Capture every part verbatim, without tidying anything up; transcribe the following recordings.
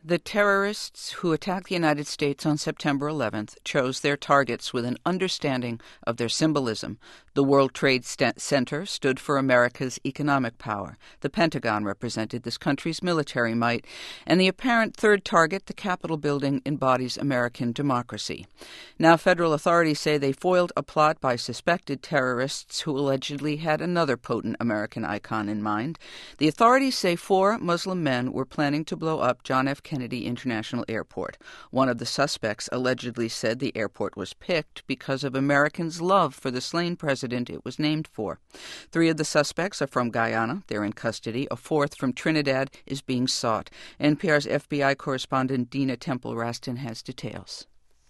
The terrorists who attacked the United States on September eleventh chose their targets with an understanding of their symbolism. The World Trade Center stood for America's economic power. The Pentagon represented this country's military might. And the apparent third target, the Capitol building, embodies American democracy. Now, federal authorities say they foiled a plot by suspected terrorists who allegedly had another potent American icon in mind. The authorities say four Muslim men were planning to blow up John F. Kennedy International Airport. One of the suspects allegedly said the airport was picked because of Americans' love for the slain president it was named for. Three of the suspects are from Guyana. They're in custody. A fourth from Trinidad is being sought. N P R's F B I correspondent Dina Temple-Raston has details.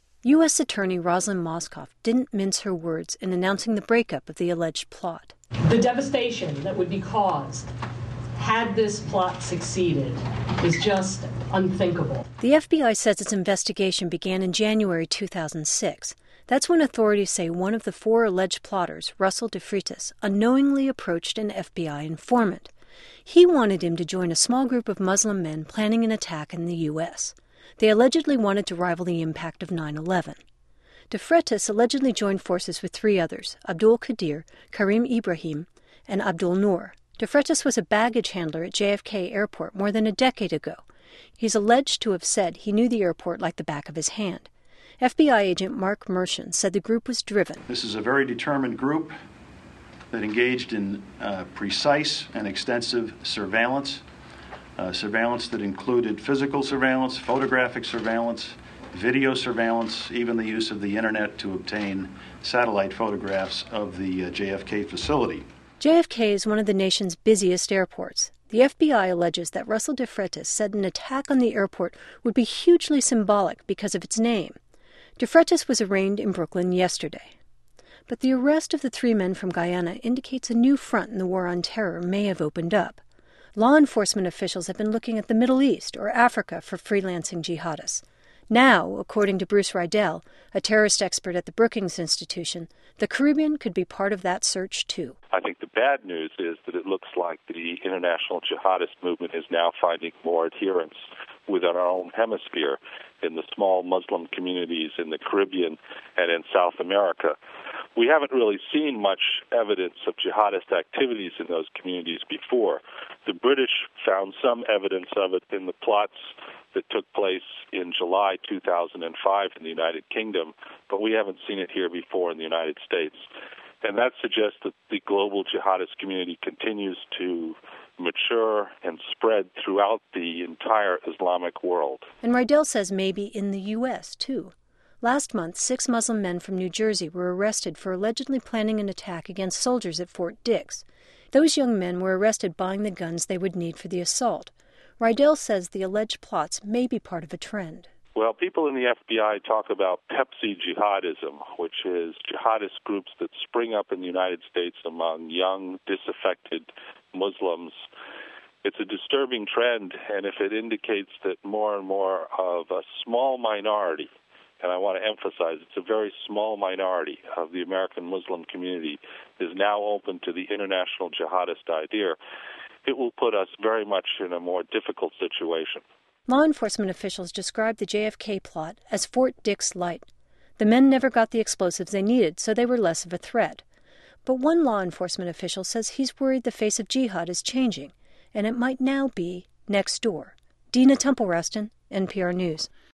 U S Attorney Rosalind Moskoff didn't mince her words in announcing the breakup of the alleged plot. The devastation that would be caused had this plot succeeded is just unthinkable. The F B I says its investigation began in January two thousand six. That's when authorities say one of the four alleged plotters, Russell DeFreitas, unknowingly approached an F B I informant. He wanted him to join a small group of Muslim men planning an attack in the U S. They allegedly wanted to rival the impact of nine eleven. DeFreitas allegedly joined forces with three others, Abdul Qadir, Karim Ibrahim, and Abdul Noor. DeFreitas was a baggage handler at J F K Airport more than a decade ago. He's alleged to have said he knew the airport like the back of his hand. F B I agent Mark Mershon said the group was driven. This is a very determined group that engaged in uh, precise and extensive surveillance, uh, surveillance that included physical surveillance, photographic surveillance, video surveillance, even the use of the internet to obtain satellite photographs of the uh, J F K facility. J F K is one of the nation's busiest airports. The F B I alleges that Russell DeFreitas said an attack on the airport would be hugely symbolic because of its name. DeFreitas was arraigned in Brooklyn yesterday. But the arrest of the three men from Guyana indicates a new front in the war on terror may have opened up. Law enforcement officials have been looking at the Middle East or Africa for freelancing jihadists. Now, according to Bruce Riedel, a terrorist expert at the Brookings Institution, the Caribbean could be part of that search too. I think the bad news is that it looks like the international jihadist movement is now finding more adherents within our own hemisphere in the small Muslim communities in the Caribbean and in South America. We haven't really seen much evidence of jihadist activities in those communities before. The British found some evidence of it in the plots that took place in July two thousand five in the United Kingdom, but we haven't seen it here before in the United States. And that suggests that the global jihadist community continues to mature and spread throughout the entire Islamic world. And Riedel says maybe in the U S, too. Last month, six Muslim men from New Jersey were arrested for allegedly planning an attack against soldiers at Fort Dix. Those young men were arrested buying the guns they would need for the assault. Riedel says the alleged plots may be part of a trend. Well, people in the F B I talk about Pepsi jihadism, which is jihadist groups that spring up in the United States among young, disaffected Muslims. It's a disturbing trend, and if it indicates that more and more of a small minority, and I want to emphasize it's a very small minority of the American Muslim community, is now open to the international jihadist idea, it will put us very much in a more difficult situation. Law enforcement officials described the J F K plot as Fort Dix Light. The men never got the explosives they needed, so they were less of a threat. But one law enforcement official says he's worried the face of jihad is changing, and it might now be next door. Dina Temple-Raston, N P R News.